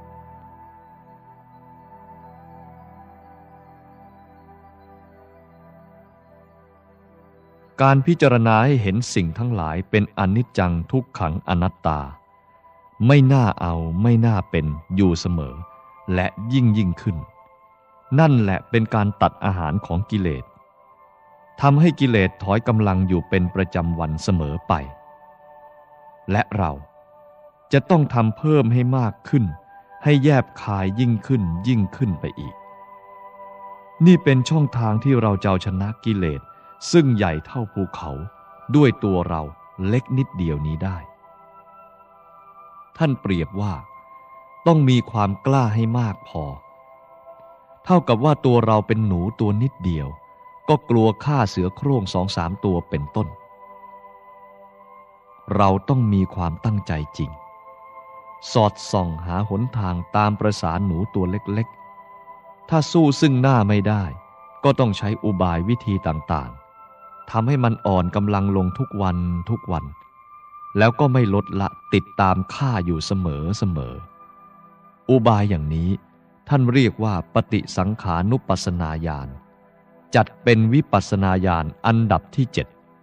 การพิจารณาให้เห็นสิ่งทั้งหลายเป็นอนิจจังทุกขังอนัตตาไม่น่าเอาไม่น่าเป็นอยู่เสมอและยิ่งขึ้นนั่นแหละเป็นการตัดอาหารของกิเลสทำให้กิเลสถอยกำลังอยู่เป็นประจำวันเสมอไปและเราจะต้องทำเพิ่มให้มากขึ้นให้แยบคายยิ่งขึ้นไปอีกนี่เป็นช่องทางที่เราจะเอาชนะกิเลสซึ่งใหญ่เท่าภูเขาด้วยตัวเราเล็กนิดเดียวนี้ได้ท่านเปรียบว่าต้องมีความกล้าให้มากพอเท่ากับว่าตัวเราเป็นหนูตัวนิดเดียวก็กลัวฆ่าเสือโคร่ง 2-3 ตัวเป็นต้นเราต้องมีความตั้งใจจริงสอดส่องหาหนทางตามประสาหนูตัวเล็กๆถ้าสู้ซึ่งหน้าไม่ได้ก็ต้องใช้อุบายวิธีต่างๆทำให้มันอ่อนกำลังลงทุกวันทุกวันแล้วก็ไม่ลดละติดตามฆ่าอยู่เสมออุบายอย่างนี้ท่านเรียกว่าปฏิสังขานุปัสสนาญาณจัดเป็นวิปัสสนาญาณอันดับที่ 7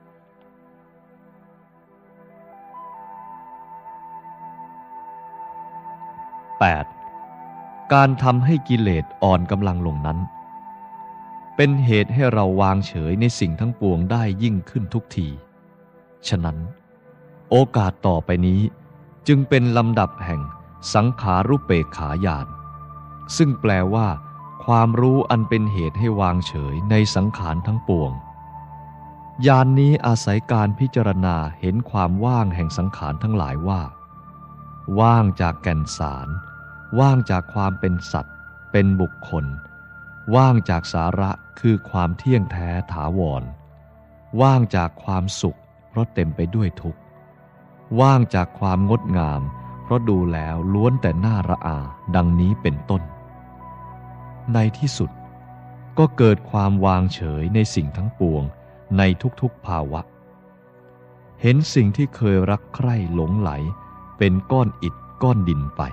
8. การทำให้กิเลสอ่อนกำลังลงนั้นเป็นเหตุให้เราวางเฉยในสิ่งทั้งปวงได้ยิ่งขึ้นทุกทีฉะนั้นโอกาสต่อไปนี้จึงเป็นลำดับแห่งสังขารุเปกขาญาณซึ่งแปลว่าความรู้อันเป็นเหตุให้วางเฉยในสังขารทั้งปวงญาณนี้อาศัยการพิจารณาเห็นความว่างแห่งสังขารทั้งหลายว่าว่างจากแก่นสารว่างจากความเป็นสัตว์เป็นบุคคลว่างจากสาระคือความเที่ยงแท้ถาวรว่างจากความสุขเพราะเต็มไปด้วยทุกข์ว่างจากความงดงามเพราะดูแล้วล้วนแต่น่าระอาดังนี้เป็นต้นในที่สุดก็เกิดความวางเฉยในสิ่งทั้งปวงในทุกๆภาวะเห็นสิ่งที่เคยรักใคร่หลงไหลเป็นก้อนอิฐก้อนดินไป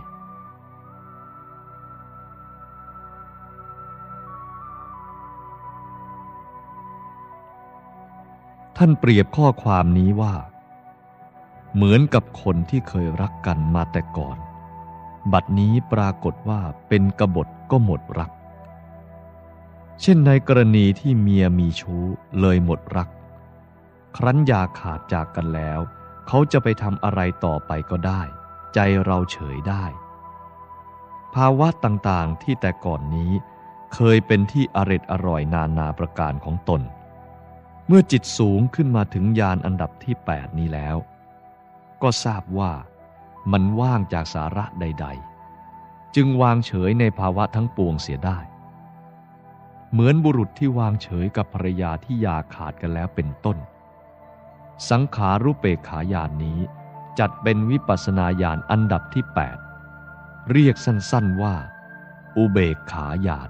ท่านเปรียบข้อความนี้ว่าเหมือนกับคนที่เคยรักกันมาแต่ก่อนบัดนี้ปรากฏว่าเป็นกบฏก็หมดรักเช่นในกรณีที่เมียมีชู้เลยหมดรักครั้นอย่าขาดจากกันแล้วเขาจะไปทำอะไรต่อไปก็ได้ใจเราเฉยได้ภาวะต่างๆที่แต่ก่อนนี้เคยเป็นที่อร่อยนานาประการของตนเมื่อจิตสูงขึ้นมาถึงญาณอันดับที่ 8 นี้แล้วก็ทราบว่ามันว่างจากสาระใดๆจึงวางเฉยในภาวะทั้งปวงเสียได้เหมือนบุรุษที่วางเฉยกับภรรยาที่อย่าขาดกันแล้วเป็นต้นสังขารุเปกขาญาณนี้จัดเป็นวิปัสสนาญาณอันดับที่ 8เรียกสั้นๆว่าอุเบกขาญาณ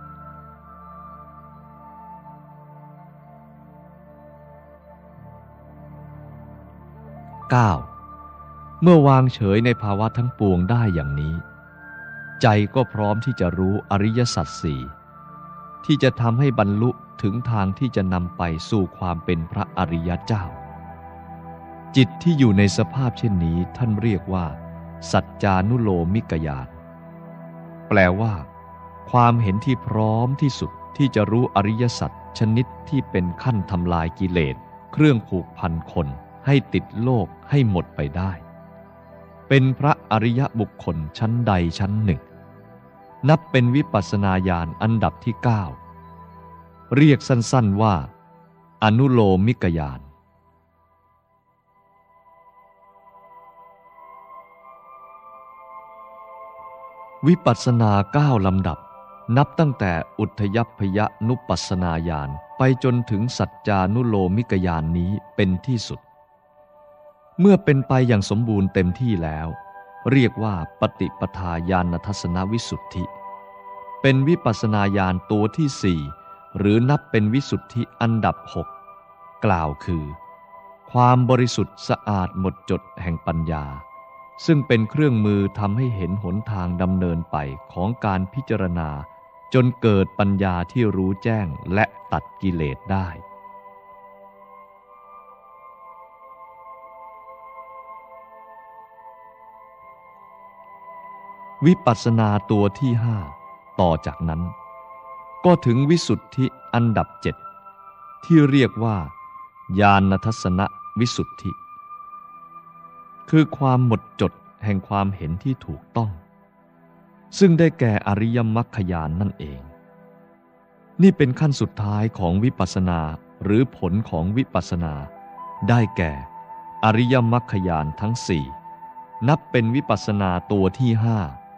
9. เมื่อวางเฉยในภาวะทั้งปวงได้อย่างนี้ใจก็พร้อมที่จะรู้อริยสัจสี่ที่จะทำให้บรรลุถึงทางที่จะนำไปสู่ความเป็นพระอริยเจ้าจิตที่อยู่ในสภาพเช่นนี้ท่านเรียกว่าสัจจานุโลมิกญาณแปลว่าความเห็นที่พร้อมที่สุดที่จะรู้อริยสัจชนิดที่เป็นขั้นทำลายกิเลสเครื่องผูกพันคนให้ติดโลกให้หมดไปได้เป็นพระอริยบุคคลชั้นใดชั้นหนึ่งนับเป็นวิปัสสนาญาณอันดับที่ 9เรียกสั้นๆว่าอนุโลมิกญาณวิปัสสนา9ลำดับนับตั้งแต่อุทยัพพยนุปัสสนาญาณไปจนถึงสัจจานุโลมิกญาณนี้เป็นที่สุดเมื่อเป็นไปอย่างสมบูรณ์เต็มที่แล้วเรียกว่าปฏิปทาญาณทัศนวิสุทธิเป็นวิปัสสนาญาณตัวที่4หรือนับเป็นวิสุทธิอันดับ6กล่าวคือความบริสุทธิ์สะอาดหมดจดแห่งปัญญาซึ่งเป็นเครื่องมือทำให้เห็นหนทางดำเนินไปของการพิจารณาจนเกิดปัญญาที่รู้แจ้งและตัดกิเลสได้วิปัสสนาตัวที่5ต่อจากนั้นก็ถึงวิสุทธิอันดับ7ที่เรียกว่าญาณทัศนวิสุทธิคือความหมดจดแห่งความเห็นที่ถูกต้องซึ่งได้แก่อริยมรรคญาณนั่นเองนี่เป็นขั้นสุดท้ายของวิปัสสนาหรือผลของวิปัสสนาได้แก่อริยมรรคญาณทั้ง4นับเป็นวิปัสสนาตัวที่5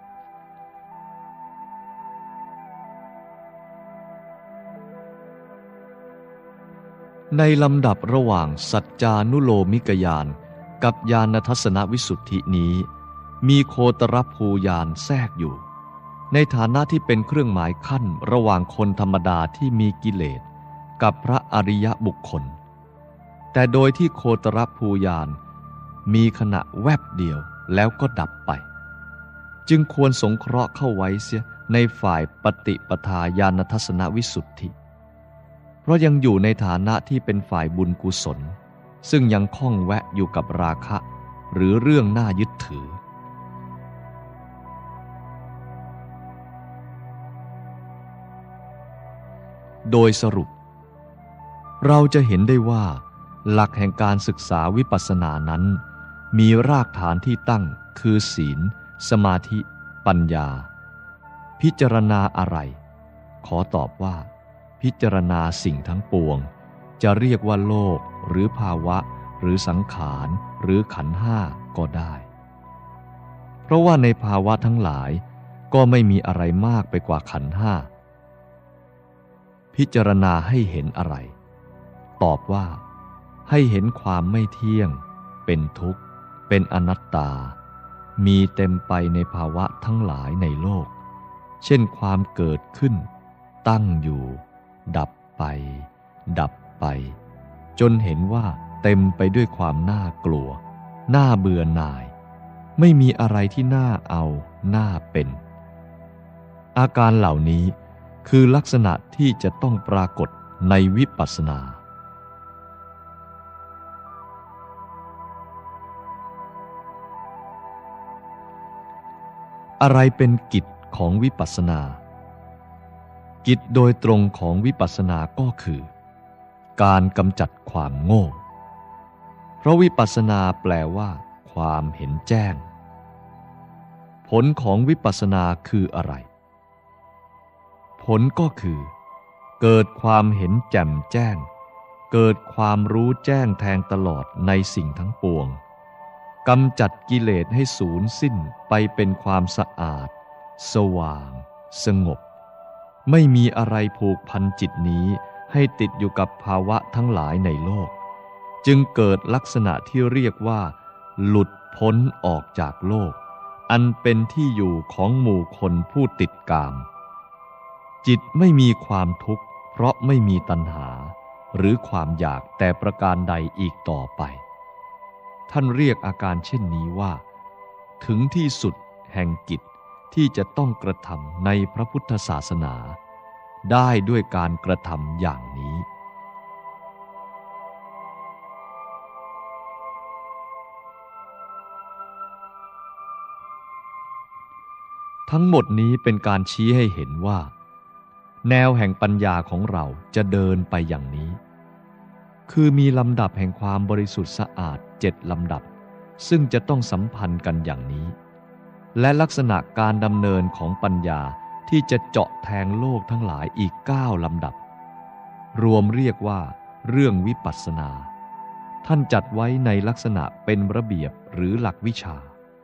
ในลำดับระหว่างสัจจานุโลมิกญาณกับญาณทัศนวิสุทธินี้มีโคตรภูญาณแทรกอยู่ในฐานะที่เป็นเครื่องหมายขั้นระหว่างคนธรรมดาที่มีกิเลสกับพระอริยบุคคลแต่โดยที่โคตรภูยานมีขณะแวบเดียวแล้วก็ดับไปจึงควรสงเคราะห์เข้าไว้เสียในฝ่ายปฏิปทาญาณทัศนวิสุทธิเพราะยังอยู่ในฐานะที่เป็นฝ่ายบุญกุศลซึ่งยังคล้องแวะอยู่กับราคะหรือเรื่องน่ายึดถือโดยสรุปเราจะเห็นได้ว่าหลักแห่งการศึกษาวิปัสสนานั้นมีรากฐานที่ตั้งคือศีลสมาธิปัญญาพิจารณาอะไรขอตอบว่าพิจารณาสิ่งทั้งปวงจะเรียกว่าโลกหรือภาวะหรือสังขารหรือขันธ์ห้าก็ได้เพราะว่าในภาวะทั้งหลายก็ไม่มีอะไรมากไปกว่าขันธ์ห้าพิจารณาให้เห็นอะไรตอบว่าให้เห็นความไม่เที่ยงเป็นทุกข์เป็นอนัตตามีเต็มไปในภาวะทั้งหลายในโลกเช่นความเกิดขึ้นตั้งอยู่ดับไปดับไปจนเห็นว่าเต็มไปด้วยความน่ากลัวน่าเบื่อหน่ายไม่มีอะไรที่น่าเอาน่าเป็นอาการเหล่านี้คือลักษณะที่จะต้องปรากฏในวิปัสสนาอะไรเป็นกิจของวิปัสสนากิจโดยตรงของวิปัสสนาก็คือการกำจัดความโง่เพราะวิปัสสนาแปลว่าความเห็นแจ้งผลของวิปัสสนาคืออะไรผลก็คือเกิดความเห็นแจ่มแจ้งเกิดความรู้แจ้งแทงตลอดในสิ่งทั้งปวงกำจัดกิเลสให้สูญสิ้นไปเป็นความสะอาดสว่างสงบไม่มีอะไรผูกพันจิตนี้ให้ติดอยู่กับภาวะทั้งหลายในโลกจึงเกิดลักษณะที่เรียกว่าหลุดพ้นออกจากโลกอันเป็นที่อยู่ของหมู่คนผู้ติดกามจิตไม่มีความทุกข์เพราะไม่มีตัณหาหรือความอยากแต่ประการใดอีกต่อไปท่านเรียกอาการเช่นนี้ว่าถึงที่สุดแห่งกิจที่จะต้องกระทำในพระพุทธศาสนาได้ด้วยการกระทำอย่างนี้ทั้งหมดนี้เป็นการชี้ให้เห็นว่าแนวแห่งปัญญาของเราจะเดินไปอย่างนี้คือมีลำดับแห่งความบริสุทธิ์สะอาด7 ลำดับซึ่งจะต้องสัมพันธ์กันอย่างนี้และลักษณะการดำเนินของปัญญาที่จะเจาะแทงโลกทั้งหลายอีก9 ลำดับรวมเรียกว่าเรื่องวิปัสสนาท่านจัดไว้ในลักษณะเป็นระเบียบหรือหลักวิชา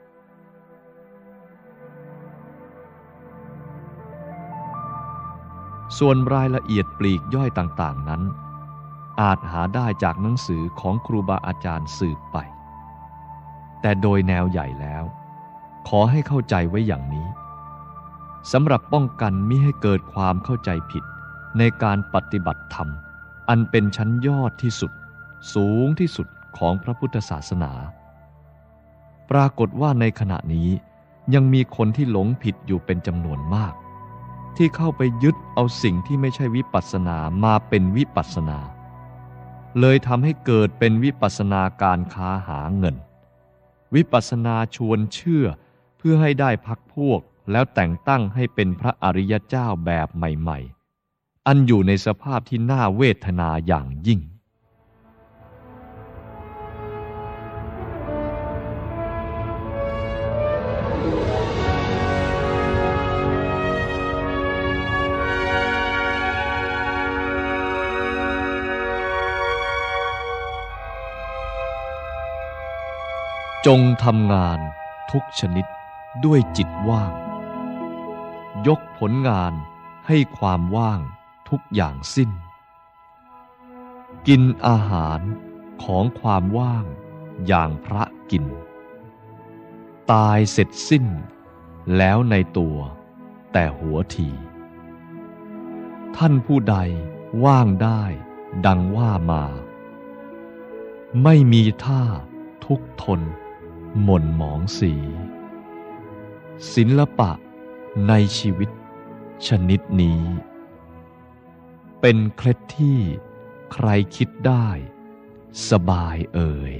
ส่วนรายละเอียดปลีกย่อยต่างๆนั้นอาจหาได้จากหนังสือของครูบาอาจารย์สืบไปแต่โดยแนวใหญ่แล้วขอให้เข้าใจไว้อย่างนี้สำหรับป้องกันมิให้เกิดความเข้าใจผิดในการปฏิบัติธรรมอันเป็นชั้นยอดที่สุดสูงที่สุดของพระพุทธศาสนาปรากฏว่าในขณะนี้ยังมีคนที่หลงผิดอยู่เป็นจำนวนมากที่เข้าไปยึดเอาสิ่งที่ไม่ใช่วิปัสสนามาเป็นวิปัสสนาเลยทำให้เกิดเป็นวิปัสสนาการค้าหาเงินวิปัสสนาชวนเชื่อเพื่อให้ได้พรรคพวกแล้วแต่งตั้งให้เป็นพระอริยเจ้าแบบใหม่ๆอันอยู่ในสภาพที่น่าเวทนาอย่างยิ่งจงทำงานทุกชนิดด้วยจิตว่างยกผลงานให้ความว่างทุกอย่างสิ้นกินอาหารของความว่างอย่างพระกินตายเสร็จสิ้นแล้วในตัวแต่หัวทีท่านผู้ใดว่างได้ดังว่ามาไม่มีท่าทุกข์ทนหม่นหมองสีศิลปะในชีวิตชนิดนี้เป็นเคล็ดที่ใครคิดได้สบายเอ่ย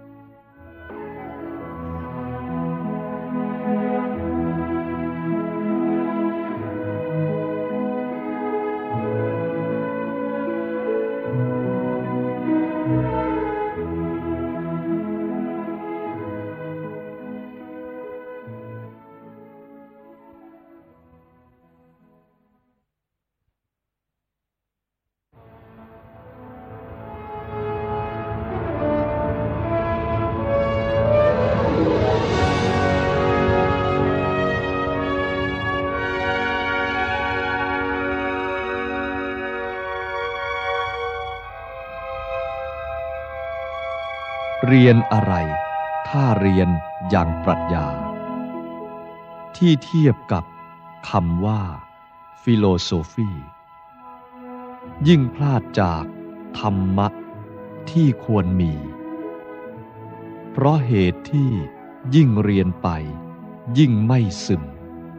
เรียนอะไรถ้าเรียนอย่างปรัชญาที่เทียบกับคำว่าฟิโลโซฟียิ่งพลาดจากธรรมะที่ควรมีเพราะเหตุที่ยิ่งเรียนไปยิ่งไม่ซึม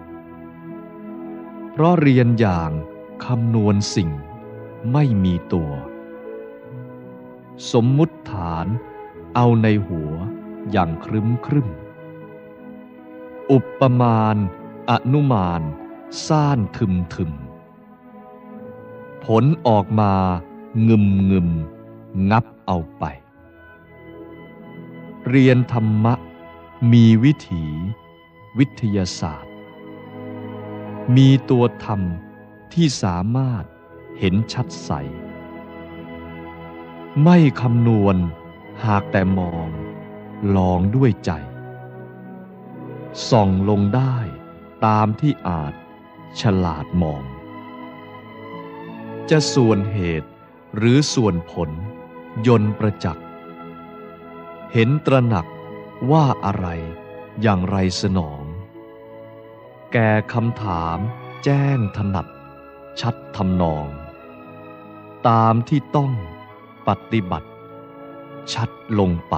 เพราะเรียนอย่างคำนวณสิ่งไม่มีตัวสมมุติฐานเอาในหัวอย่างครึ้มอุปมาณอนุมานซ่านทึมผลออกมางึมงับเอาไปเรียนธรรมะมีวิถีวิทยาศาสตร์มีตัวธรรมที่สามารถเห็นชัดใสไม่คำนวณหากแต่มองลองด้วยใจส่องลงได้ตามที่อาจฉลาดมองจะส่วนเหตุหรือส่วนผลยนต์ประจักษ์เห็นตระหนักว่าอะไรอย่างไรสนองแก่คำถามแจ้งถนัดชัดทำนองตามที่ต้องปฏิบัติชัดลงไป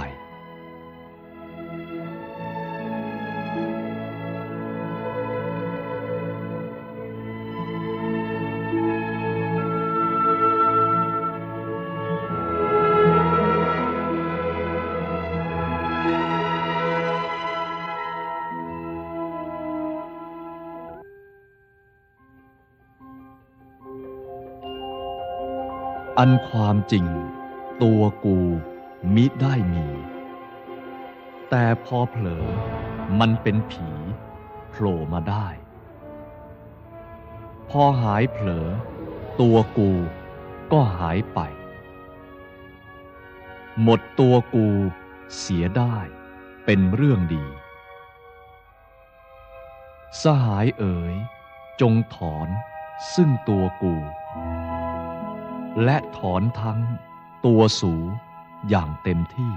อันความจริงตัวกูมิได้มีแต่พอเผลอมันเป็นผีโผล่มาได้พอหายเผลอตัวกูก็หายไปหมดตัวกูเสียได้เป็นเรื่องดีสหายเอ๋ยจงถอนซึ่งตัวกูและถอนทั้งตัวสูอย่างเต็มที่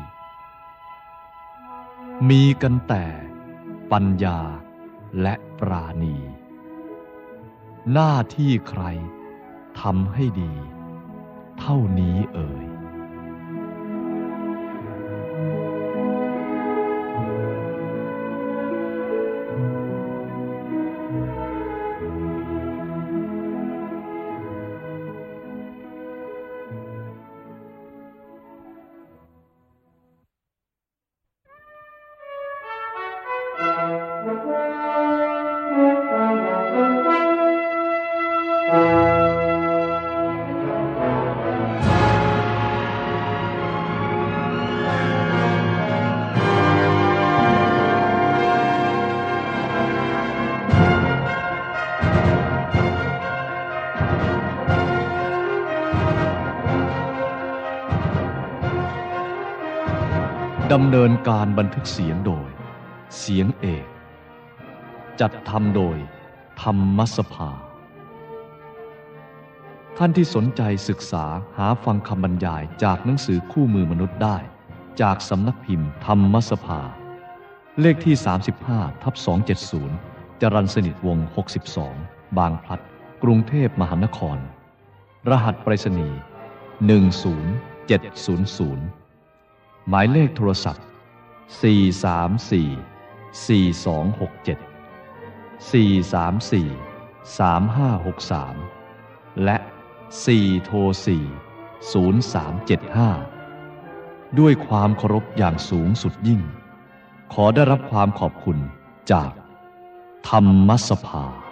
มีกันแต่ปัญญาและปราณีหน้าที่ใครทำให้ดีเท่านี้เอ่ย ดำเนินการบันทึกเสียงโดยเสียงเอกจัดทำโดยธรรมสภาท่านที่สนใจศึกษาหาฟังคำบรรยายจากหนังสือคู่มือมนุษย์ได้จากสำนักพิมพ์ธรรมสภาเลขที่ 35/270 จรัญสนิทวงศ์ 62 บางพลัดกรุงเทพมหานครรหัสไปรษณีย์10700หมายเลขโทรศัพท์434 4267 434 3563และ4โทร4 0375ด้วยความเคารพอย่างสูงสุดยิ่งขอได้รับความขอบคุณจากธรรมสภา